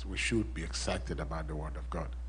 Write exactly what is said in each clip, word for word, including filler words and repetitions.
we should be excited about the Word of God.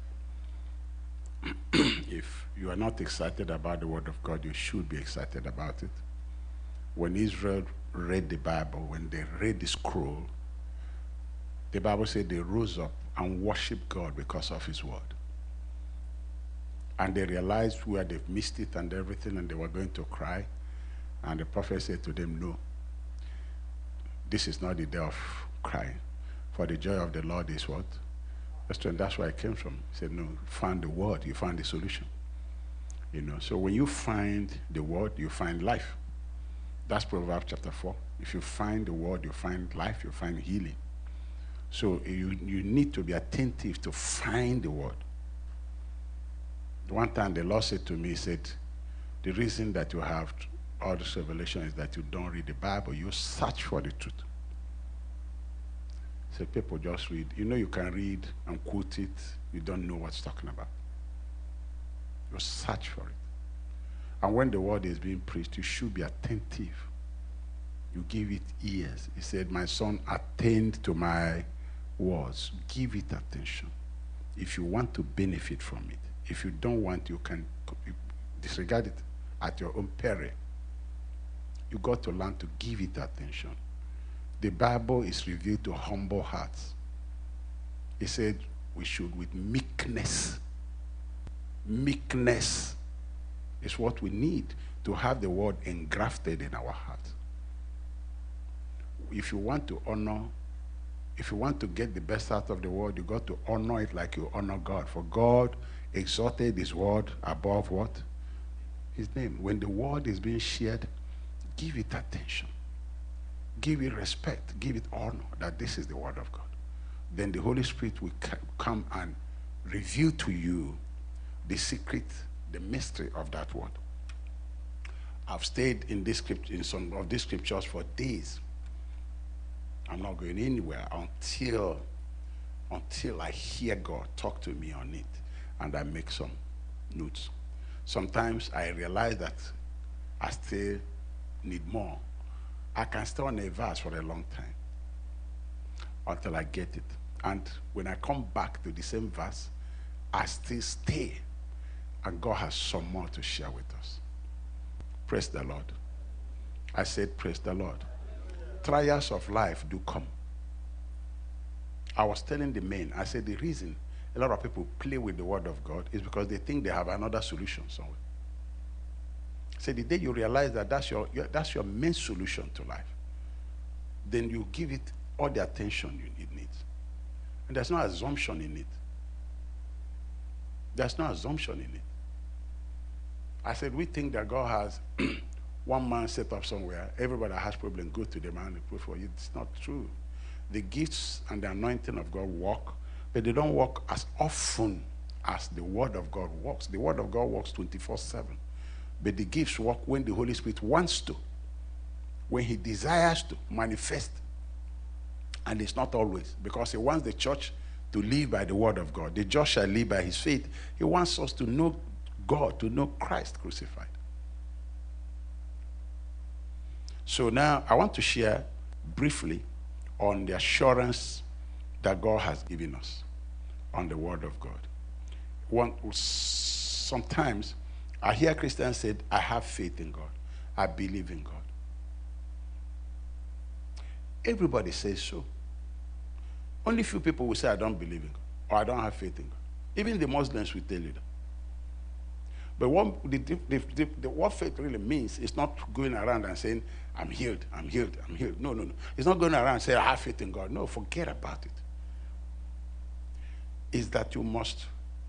If you are not excited about the Word of God, you should be excited about it. When Israel read the Bible, when they read the scroll, the Bible said they rose up and worshiped God because of His Word. And they realized where they've missed it and everything, and they were going to cry. And the prophet said to them, no, this is not the day of crying. For the joy of the Lord is what? That's where I came from. He said, no, you found the Word, you find the solution. You know, so when you find the Word, you find life. That's Proverbs chapter four. If you find the Word, you find life, you find healing. So you, you need to be attentive to find the Word. One time the Lord said to me, He said, the reason that you have all this revelation is that you don't read the Bible. You search for the truth. So people just read. You know you can read and quote it. You don't know what's talking about. You search for it. And when the word is being preached, you should be attentive. You give it ears. He said, my son, attend to my words. Give it attention. If you want to benefit from it. If you don't want, you can disregard it at your own peril. You got to learn to give it attention. The Bible is revealed to humble hearts. He said we should with meekness. Meekness is what we need to have the word engrafted in our heart. If you want to honor, if you want to get the best out of the word, you got to honor it like you honor God. For God exalted His word above what? His name. When the word is being shared, give it attention. Give it respect. Give it honor that this is the word of God. Then the Holy Spirit will come and reveal to you the secret, the mystery of that word. I've stayed in this script, in some of these scriptures for days. I'm not going anywhere until, until I hear God talk to me on it and I make some notes. Sometimes I realize that I still need more. I can stay on a verse for a long time until I get it. And when I come back to the same verse, I still stay. And God has some more to share with us. Praise the Lord. I said, praise the Lord. Trials of life do come. I was telling the men, I said the reason a lot of people play with the word of God is because they think they have another solution somewhere. I said the day you realize that that's your, your, that's your main solution to life, then you give it all the attention you, it needs. And there's no assumption in it. There's no assumption in it. I said, we think that God has one man set up somewhere. Everybody that has problem, go to the man and pray for you. It's not true. The gifts and the anointing of God work, but they don't work as often as the word of God works. The word of God works twenty-four seven. But the gifts work when the Holy Spirit wants to, when He desires to manifest. And it's not always, because He wants the church to live by the word of God. The just shall live by his faith. He wants us to know God, to know Christ crucified. So now I want to share briefly on the assurance that God has given us on the word of God. One, sometimes I hear Christians say, I have faith in God. I believe in God. Everybody says so. Only few people will say, I don't believe in God, or I don't have faith in God. Even the Muslims will tell you that. But what, the, the, the, the, what faith really means is not going around and saying, I'm healed, I'm healed, I'm healed. No, no, no. It's not going around and saying, I have faith in God. No, forget about it. It's that you must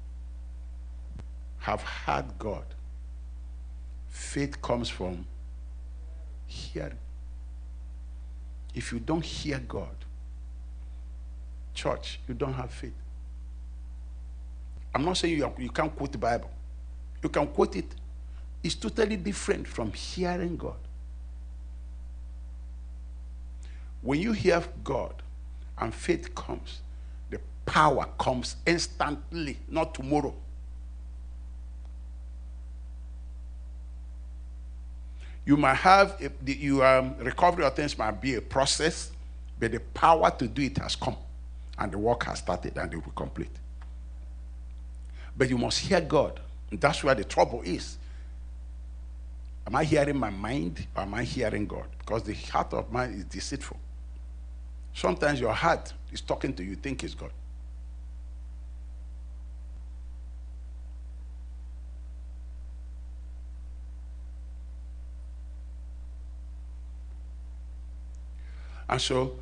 have heard God. Faith comes from hearing. If you don't hear God, church, you don't have faith. I'm not saying you, are, you can't quote the Bible. You can quote it. It's totally different from hearing God. When you hear God and faith comes, the power comes instantly, not tomorrow. You might have, a, the, you, um, recovery of things might be a process, but the power to do it has come. and the work has started and it will complete. But you must hear God. And that's where the trouble is. Am I hearing my mind or am I hearing God? Because the heart of man is deceitful. Sometimes your heart is talking to you, think it's God. And so,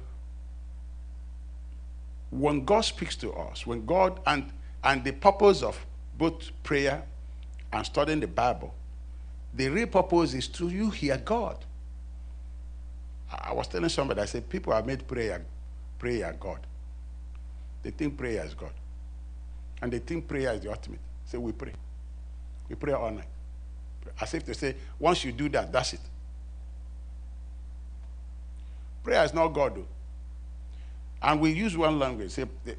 when God speaks to us, when God, and, and the purpose of both prayer and studying the Bible, the real purpose is to you hear God. I was telling somebody, I said, people have made prayer, prayer God. They think prayer is God. And they think prayer is the ultimate. So we pray. We pray all night. As if to say, once you do that, that's it. Prayer is not God, though. And we use one language, say the,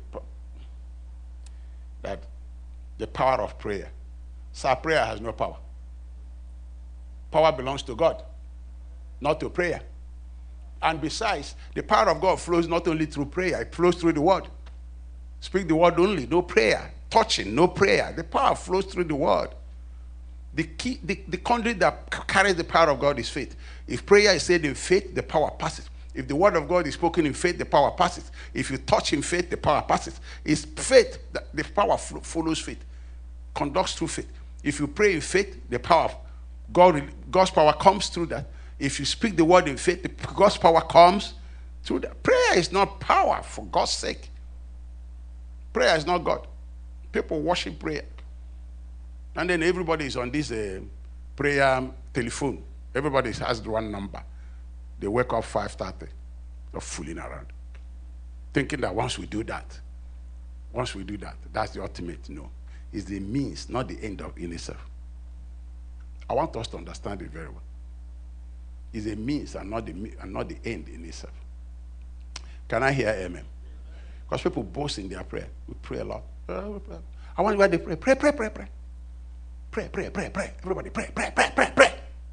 that the power of prayer. So prayer has no power. Power belongs to God, not to prayer. And besides, the power of God flows not only through prayer, it flows through the word. Speak the word only, no prayer. Touching, no prayer. The power flows through the word. The key, the, the conduit that carries the power of God is faith. If prayer is said in faith, the power passes. If the word of God is spoken in faith, the power passes. If you touch in faith, the power passes. It's faith, that the power follows faith, conducts through faith. If you pray in faith, the power of God, God's power comes through that. If you speak the word in faith, the, God's power comes through that. Prayer is not power, for God's sake. Prayer is not God. People worship prayer. And then everybody is on this uh, prayer telephone. Everybody has one number. They wake up five thirty. They're fooling around. Thinking that once we do that, once we do that, that's the ultimate. No. It's the means, not the end of in itself. I want us to understand it very well. It's a means and not the, and not the end in itself. Can I hear amen? Because people boast in their prayer. We pray a lot. I want you to pray. Pray, pray, pray, pray. Pray, pray, pray, pray. Everybody pray, pray, pray, pray, pray.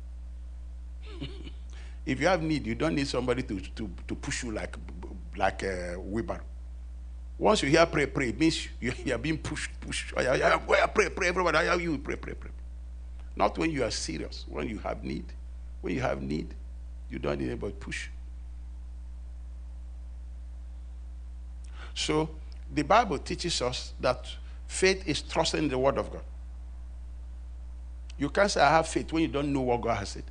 If you have need, you don't need somebody to, to, to push you like, like a wheelbarrow. Once you hear pray, pray, it means you, you are being pushed, pushed. Pray, pray, everybody. How you pray, pray, pray. Not when you are serious, when you have need. When you have need, you don't need anybody to push. So, the Bible teaches us that faith is trusting the word of God. You can't say, I have faith when you don't know what God has said.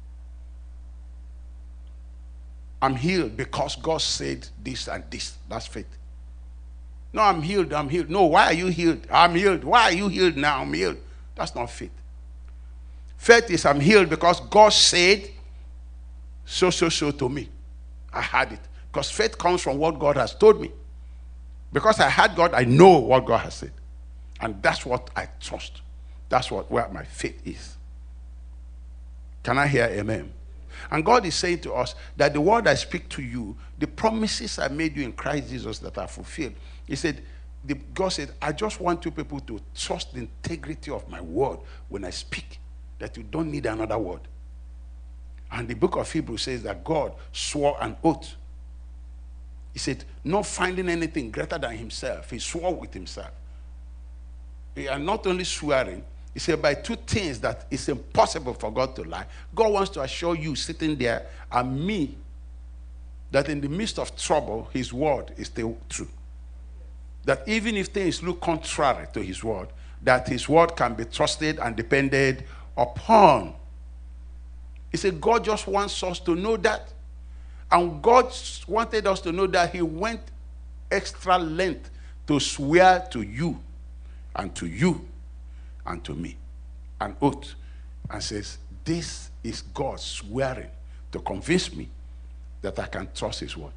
I'm healed because God said this and this. That's faith. No, I'm healed, I'm healed. No, why are you healed? I'm healed. Why are you healed now? I'm healed. That's not faith. Faith is I'm healed because God said so, so, so to me. I had it. Because faith comes from what God has told me. Because I had God, I know what God has said. And that's what I trust. That's what where my faith is. Can I hear amen? And God is saying to us that the word I speak to you, the promises I made you in Christ Jesus that are fulfilled. He said, the, God said, I just want you people to trust the integrity of my word when I speak, that you don't need another word. And the book of Hebrews says that God swore an oath. He said, not finding anything greater than himself, he swore with himself. And not only swearing, he said, by two things that it's impossible for God to lie. God wants to assure you sitting there and me that in the midst of trouble, his word is still true. That even if things look contrary to his word, that his word can be trusted and depended upon. He said, God just wants us to know that. And God wanted us to know that he went extra length to swear to you and to you and to me an oath, and says, this is God swearing to convince me that I can trust his word.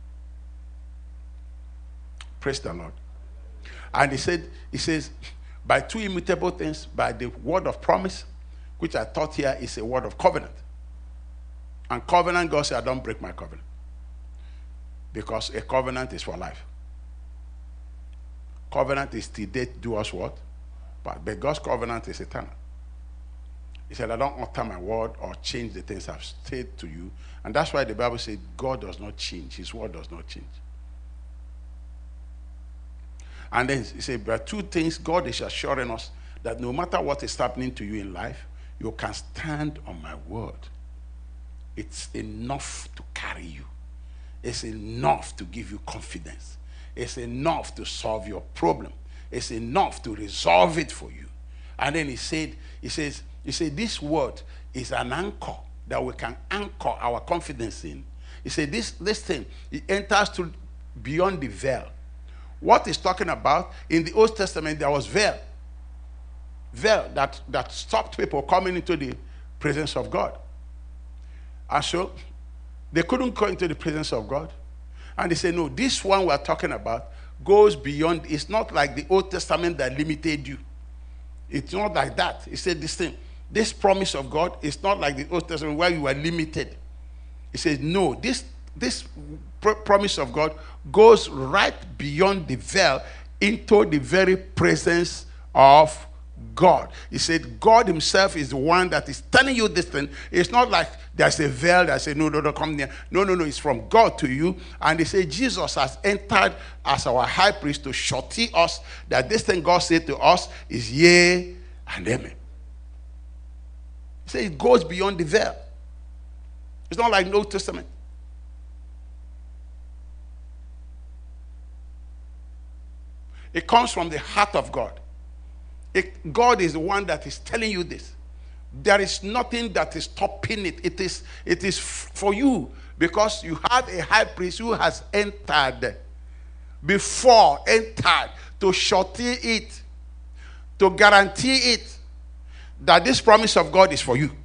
Praise the Lord. And he said, he says, by two immutable things, by the word of promise, which I thought here is a word of covenant. And covenant, God said, I don't break my covenant. Because a covenant is for life. Covenant is till death do us what? But, but God's covenant is eternal. He said, I don't alter my word or change the things I've said to you. And that's why the Bible said God does not change. His word does not change. And then he said, there are two things God is assuring us, that no matter what is happening to you in life, you can stand on my word. It's enough to carry you. It's enough to give you confidence. It's enough to solve your problem. It's enough to resolve it for you. And then he said, he says, he said, this word is an anchor that we can anchor our confidence in. He said, this, this thing, it enters to beyond the veil. What he's talking about, in the Old Testament, there was veil. Veil that, that stopped people coming into the presence of God. And so, they couldn't go into the presence of God. And they said, no, this one we're talking about goes beyond. It's not like the Old Testament that limited you. It's not like that. He said this thing, this promise of God is not like the Old Testament where you were limited. He says, no, this, this pr- promise of God goes right beyond the veil into the very presence of God. He said God himself is the one that is telling you this thing. It's not like there's a veil that says, no, no, no, come near. No, no, no, it's from God to you. And they say Jesus has entered as our high priest to surety us that this thing God said to us is yea and amen. He said it goes beyond the veil. It's not like the Old Testament. It comes from the heart of God. It, God is the one that is telling you this. There is nothing that is stopping it. It is, it is f- for you, because you have a high priest who has entered before, entered to surety it, to guarantee it, that this promise of God is for you.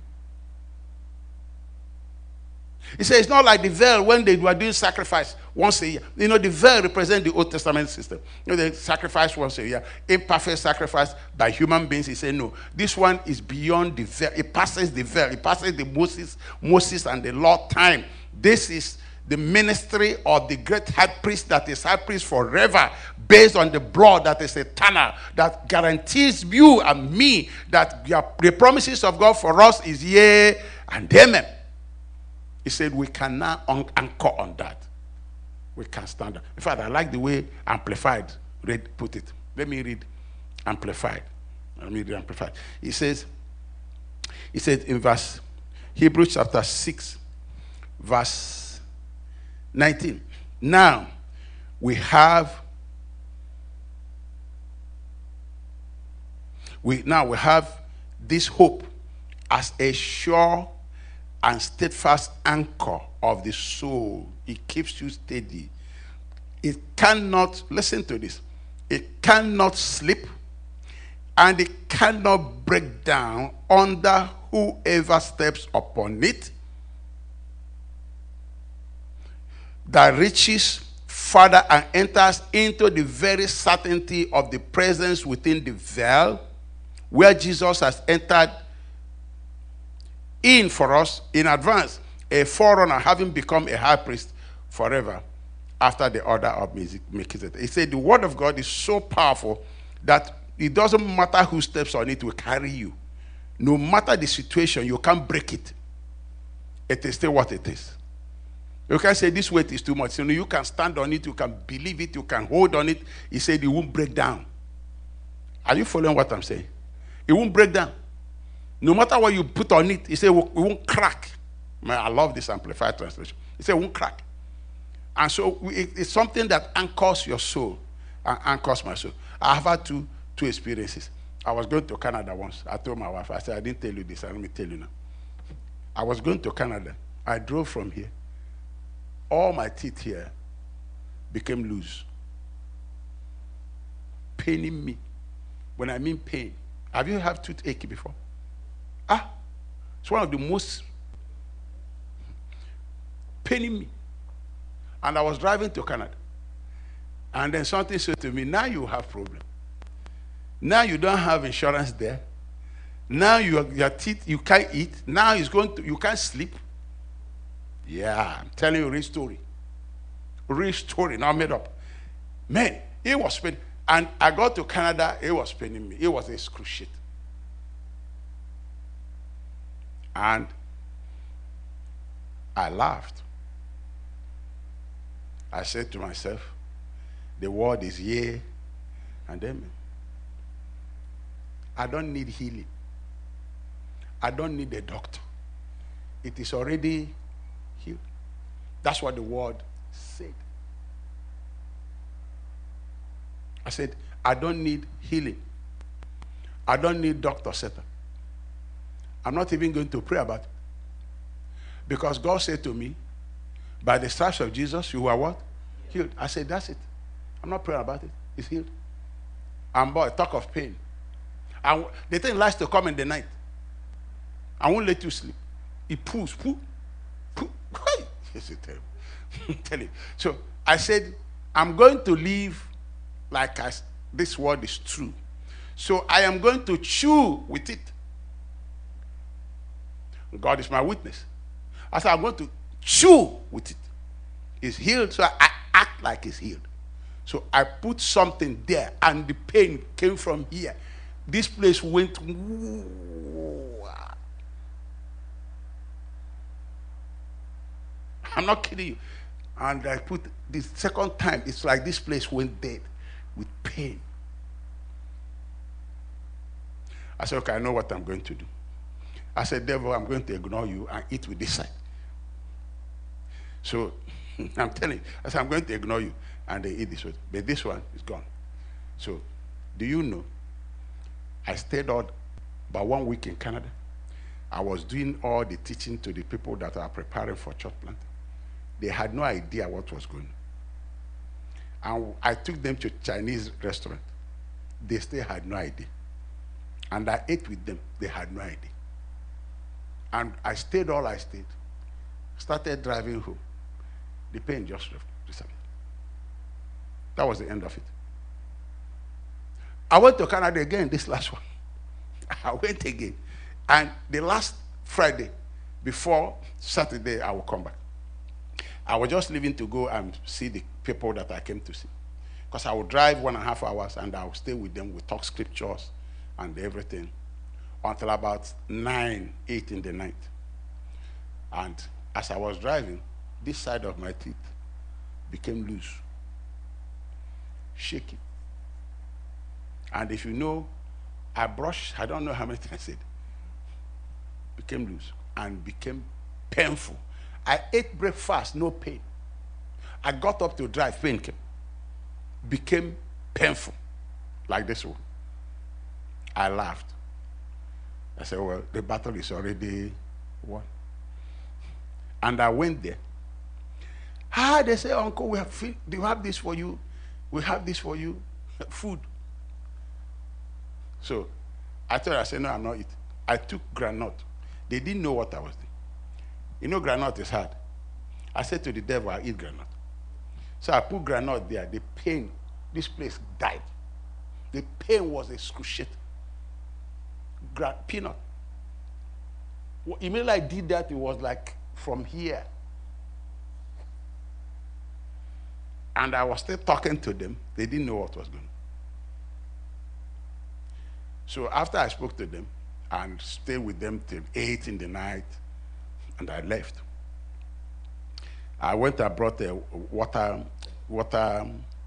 He says it's not like the veil when they were doing sacrifice once a year. You know, the veil represents the Old Testament system. You know, they sacrifice once a year. Imperfect sacrifice by human beings. He said, no, this one is beyond the veil. It passes the veil. It passes the Moses, Moses and the Lord time. This is the ministry of the great high priest that is high priest forever, based on the blood that is eternal, that guarantees you and me that the promises of God for us is yea and amen. He said we can now anchor on that. We can stand up. In fact, I like the way Amplified read, put it. Let me read Amplified. Let me read Amplified. He says, he said in verse, Hebrews chapter six, verse nineteen. Now, we have, we now we have this hope as a sure and steadfast anchor of the soul. It keeps you steady. It cannot, listen to this, it cannot slip and it cannot break down under whoever steps upon it, that reaches further and enters into the very certainty of the presence within the veil, where Jesus has entered in for us in advance, a forerunner, having become a high priest forever after the order of Melchizedek. He said the word of God is so powerful that it doesn't matter who steps on it, will carry you. No matter the situation, you can't break it. It is still what it is. You can't say this weight is too much. So you can stand on it, you can believe it, you can hold on it. He said it won't break down. Are you following what I'm saying? It won't break down. No matter what you put on it, he said it won't crack. Man, I love this Amplified translation. He said it won't crack. And so it's something that anchors your soul and anchors my soul. I have had two, two experiences. I was going to Canada once. I told my wife, I said, I didn't tell you this. Let me tell you now. I was going to Canada. I drove from here. All my teeth here became loose. Paining me. When I mean pain. Have you had toothache before? Ah, it's one of the most paining me. And I was driving to Canada. And then something said to me, now you have problem. Now you don't have insurance there. Now you, your teeth, you can't eat. Now it's going to, you can't sleep. Yeah, I'm telling you a real story. Real story, not made up. Man, it was paining. And I got to Canada, it was paining me. It was excruciating. And I laughed. I said to myself, the word is yea And amen. I don't need healing. I don't need a doctor. It is already healed. That's what the word said. I said, I don't need healing. I don't need Doctor Satan. I'm not even going to pray about it. Because God said to me, by the stripes of Jesus, you are what? Healed. I said, that's it. I'm not praying about it. It's healed. And boy, talk of pain. And the thing likes to come in the night. I won't let you sleep. It pulls, pull, pull. It's terrible. Tell you. So I said, I'm going to live like I, this word is true. So I am going to chew with it. God is my witness. I said, I'm going to chew with it. It's healed, so I act like it's healed. So I put something there, and the pain came from here. This place went. I'm not kidding you. And I put the second time, it's like this place went dead with pain. I said, okay, I know what I'm going to do. I said, devil, I'm going to ignore you and eat with this side. So I'm telling you, I said, I'm going to ignore you. And they eat this one. But this one is gone. So do you know, I stayed out about one week in Canada. I was doing all the teaching to the people that are preparing for church plant. They had no idea what was going on. And I took them to a Chinese restaurant. They still had no idea. And I ate with them. They had no idea. And I stayed all I stayed. Started driving home. The pain just disappeared. That was the end of it. I went to Canada again, this last one. I went again. And the last Friday, before Saturday, I will come back. I was just leaving to go and see the people that I came to see. Because I would drive one and a half hours and I would stay with them. We talk scriptures and everything until about nine, eight in the night. And as I was driving, this side of my teeth became loose, shaky. And if you know, I brushed, I don't know how many times I said, became loose and became painful. I ate breakfast, no pain. I got up to drive, pain came. Became painful, like this one. I laughed. I said, well, the battle is already won. And I went there. Ah, they say, Uncle, we have, do you have this for you? We have this for you. Food. So I told her, I said, no, I'm not eating. I took granite. They didn't know what I was doing. You know, granite is hard. I said to the devil, I eat granite. So I put granite there. The pain, this place died. The pain was excruciating. Gra- peanut. Immediately I did that, it was like from here. And I was still talking to them. They didn't know what was going on. So after I spoke to them and stayed with them till eight in the night, and I left. I went and brought a water, water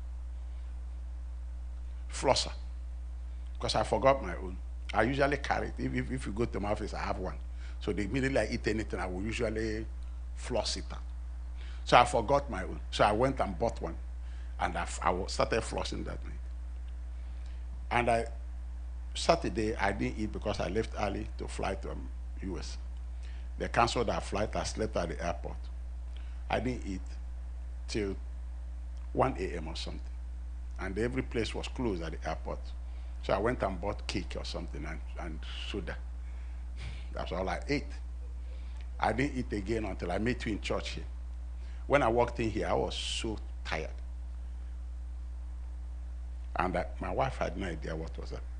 flosser because I forgot my own. I usually carry it. If, if, if you go to my office, I have one. So the immediately I eat anything, I will usually floss it out. So I forgot my own. So I went and bought one, and I, I started flossing that night. And I, Saturday, I didn't eat because I left early to fly to um, U S. They canceled our flight. I slept at the airport. I didn't eat till one a m or something. And every place was closed at the airport. So I went and bought cake or something and, and soda. That's all I ate. I didn't eat again until I met you in church here. When I walked in here, I was so tired. And I, my wife had no idea what was that.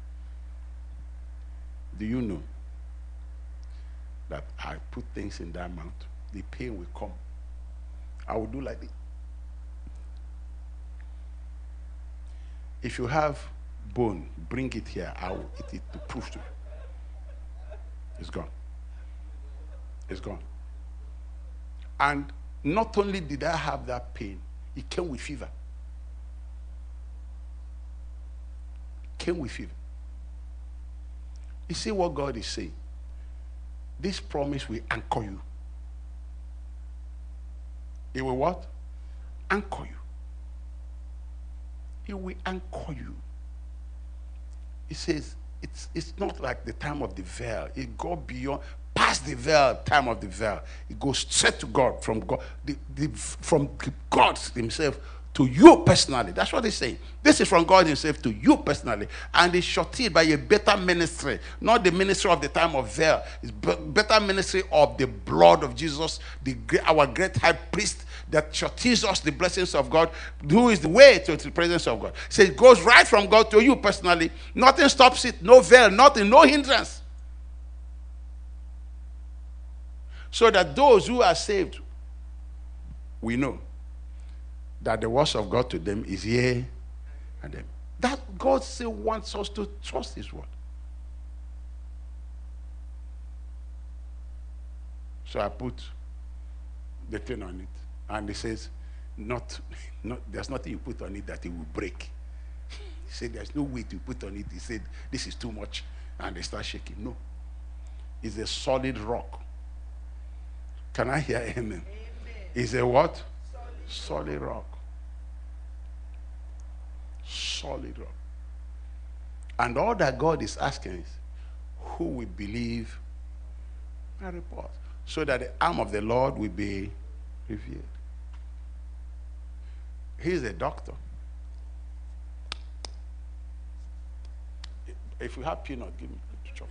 Do you know that I put things in that mouth? The pain will come. I will do like this. If you have bone, bring it here. I will eat it to prove to you. It's gone. It's gone. And not only did I have that pain, it came with fever. came with you. You see what God is saying? This promise will anchor you. It will what? Anchor you. It will anchor you. He says, it's, it's not like the time of the veil. It goes beyond, past the veil, time of the veil. It goes straight to God, from God, the, the, from God himself to you personally. That's what he's saying. This is from God himself to you personally. And it's shorted by a better ministry. Not the ministry of the time of veil. It's be- better ministry of the blood of Jesus, the our great high priest that shortens us the blessings of God, who is the way to the presence of God. So it goes right from God to you personally. Nothing stops it. No veil, nothing, no hindrance. So that those who are saved, we know that the words of God to them is yea and them. That God still wants us to trust his word. So I put the thing on it. And he says, not, not, there's nothing you put on it that it will break. He said, there's no weight you put on it. He said, this is too much. And they start shaking. No. It's a solid rock. Can I hear amen? Amen. It's a what? Solid, solid rock. Solid rock. And all that God is asking is, who will believe my report? So that the arm of the Lord will be revealed. He's a doctor. If you have peanut, give me a truffle.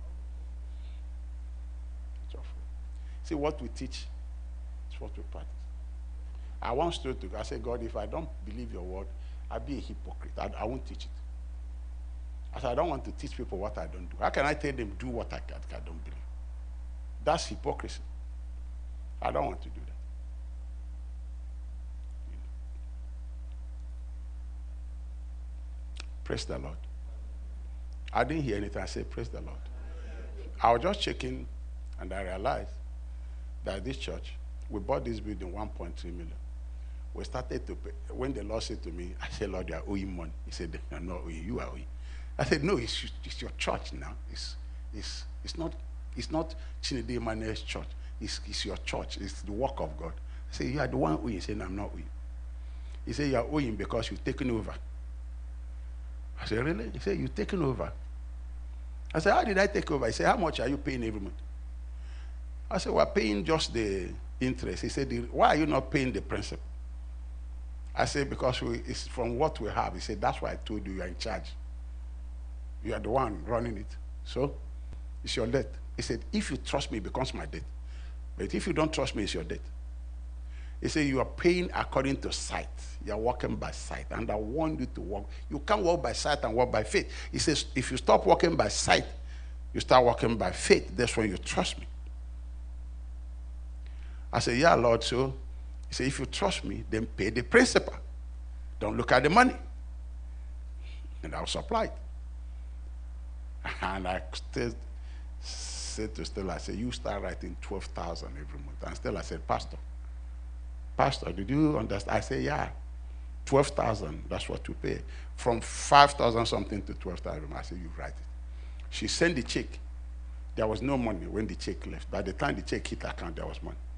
Truffle. See, what we teach is what we practice. I once told to God, I said, God, if I don't believe your word, I'll be a hypocrite. I, I won't teach it. I said, I don't want to teach people what I don't do. How can I tell them do what I, I, I don't believe? That's hypocrisy. I don't want to do that. Praise the Lord. I didn't hear anything. I said, praise the Lord. I was just checking, and I realized that this church, we bought this building one point three million. We started to pay. When the Lord said to me, I said, Lord, you are owing money. He said, I'm not owing, you are owing. I said, no, it's, it's your church now. It's, it's, it's not, it's not Chinedu Emmanuel's church. It's, it's your church. It's the work of God. I said, you are the one owing. He said, no, I'm not owing. He said, you are owing because you've taken over. I said, really? He said, you've taken over. I said, how did I take over? He said, how much are you paying every month? I said, we're paying just the interest. He said, why are you not paying the principal? I said, because we, it's from what we have. He said, that's why I told you you are in charge. You are the one running it. So, it's your debt. He said, if you trust me, it becomes my debt. But if you don't trust me, it's your debt. He said, you are paying according to sight. You are walking by sight. And I want you to walk. You can't walk by sight and walk by faith. He says, if you stop walking by sight, you start walking by faith. That's when you trust me. I said, yeah, Lord. So he said, if you trust me, then pay the principal. Don't look at the money. And I'll supply it. And I still said to Stella, I said, you start writing twelve thousand every month. And Stella said, Pastor, Pastor, did you understand? I said, yeah, twelve thousand, that's what you pay. From five thousand something to twelve thousand, I said, you write it. She sent the check. There was no money when the check left. By the time the check hit account, there was money.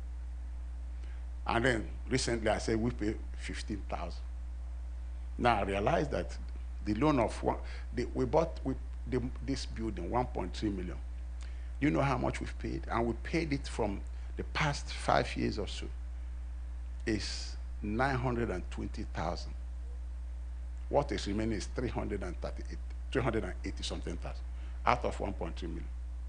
And then recently I said, we pay fifteen thousand. Now I realized that the loan of one, the, we bought we, the, this building, one point three million. You know how much we've paid? And we paid it from the past five years or so. It's nine hundred twenty thousand. What is remaining is three hundred thirty-eight, three hundred eighty something thousand out of one point three million.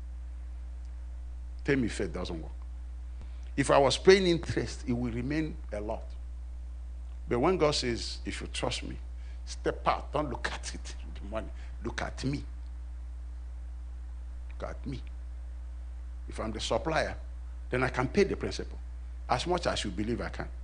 Tell me if it doesn't work. If I was paying interest, it will remain a lot. But when God says, if you trust me, step out, don't look at it, the money, look at me. Look at me. If I'm the supplier, then I can pay the principal as much as you believe I can.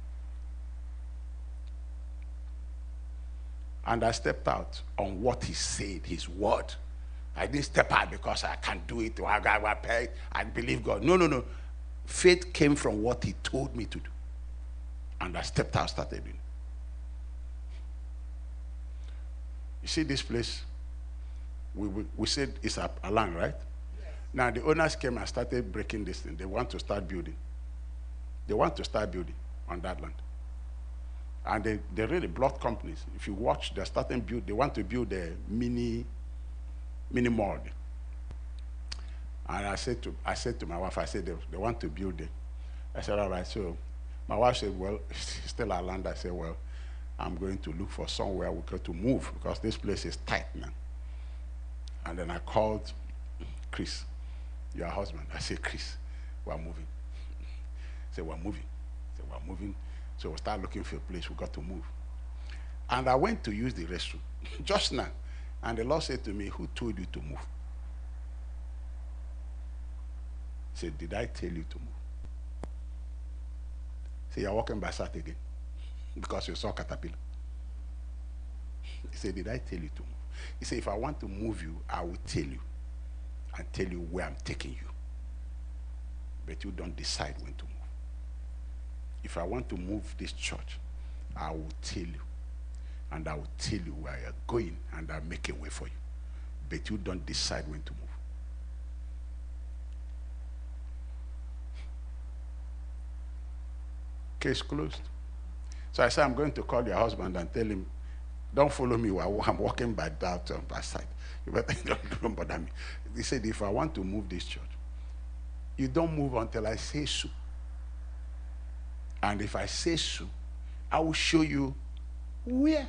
And I stepped out on what he said, his word. I didn't step out because I can't do it, or I got paid, I believe God. No, no, no. Faith came from what he told me to do. And I stepped out, started doing You see this place? We, we, we said it's a, a land, right? Yes. Now the owners came and started breaking this thing. They want to start building. They want to start building on that land. And they, they really blocked companies. If you watch, they're starting build, they want to build a mini, mini mall. And I said to I said to my wife, I said they, they want to build it. I said, all right. So my wife said, well, it's still our land. I said, well, I'm going to look for somewhere we got to move because this place is tight now. And then I called Chris, your husband. I said, Chris, we're moving. He said, we're moving. I said, we're moving. So we start looking for a place. We got to move. And I went to use the restroom just now. And the Lord said to me, who told you to move? He said, did I tell you to move? He said, you're walking by sight again because you saw caterpillar. He said, did I tell you to move? He said, if I want to move you, I will tell you and tell you where I'm taking you. But you don't decide when to move. If I want to move this church, I will tell you. And I will tell you where you're going and I'll make a way for you. But you don't decide when to move. Case closed. So I said, I'm going to call your husband and tell him, don't follow me while I'm walking by that um, by side. You better don't, don't bother me. He said, if I want to move this church, you don't move until I say so. And if I say so, I will show you where.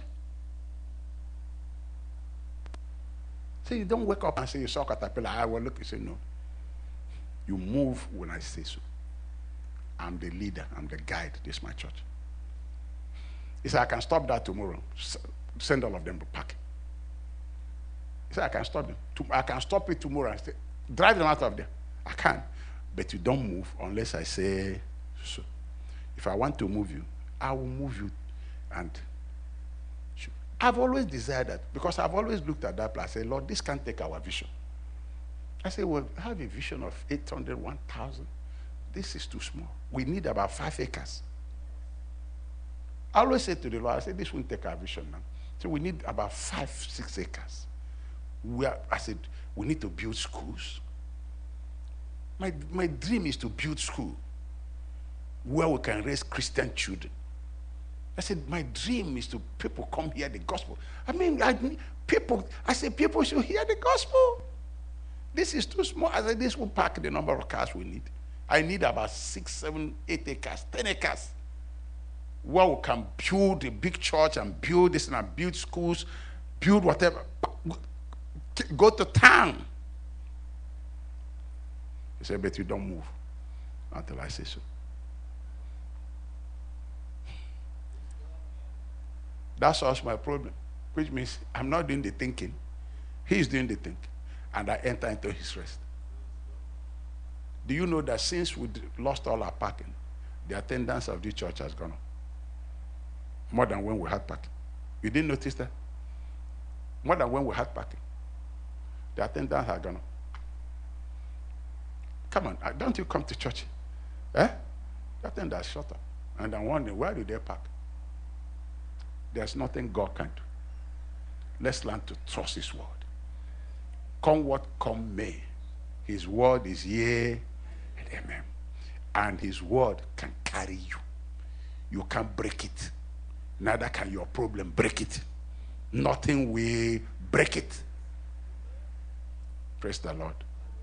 So you don't wake up and say you saw caterpillar. I will look and say no. You move when I say so. I'm the leader. I'm the guide. This is my church. He said, I can stop that tomorrow. Send all of them to pack. He said, I can stop them. I can stop it tomorrow and say, drive them out of there. I can. But you don't move unless I say so. If I want to move you, I will move you. And I've always desired that because I've always looked at that place. I say, Lord, this can't take our vision. I say, well, I have a vision of eight hundred, one thousand. This is too small. We need about five acres. I always say to the Lord, I say, this won't take our vision now. So we need about five, six acres. We are, I said, we need to build schools. My, my dream is to build school where we can raise Christian children. I said, my dream is to people come hear the gospel. I mean, I, people, I said, people should hear the gospel. This is too small. I said, this will pack the number of cars we need. I need about six, seven, eight acres, ten acres, where we can build a big church and build this and build schools, build whatever. Go to town. He said, but you don't move until I say so. That's also my problem, which means I'm not doing the thinking. He's doing the thinking. And I enter into his rest. Do you know that since we lost all our parking, the attendance of the church has gone up? More than when we had parking. You didn't notice that? More than when we had parking. The attendance has gone up. Come on, don't you come to church? Eh? The attendance shut up. And I'm wondering, where do they park? There's nothing God can do. Let's learn to trust his word. Come what come may. His word is yea and amen. And his word can carry you. You can't break it. Neither can your problem break it. Nothing will break it. Praise the Lord.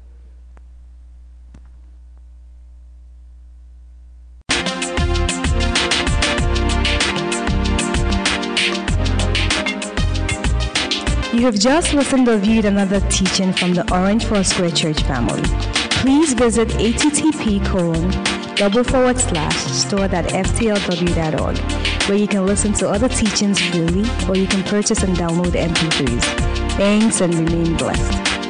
You have just listened or viewed another teaching from the Orange Foursquare Church family. Please visit http colon double forward slash store.ftlw.org, where you can listen to other teachings freely, or you can purchase and download M P threes. Thanks and remain blessed.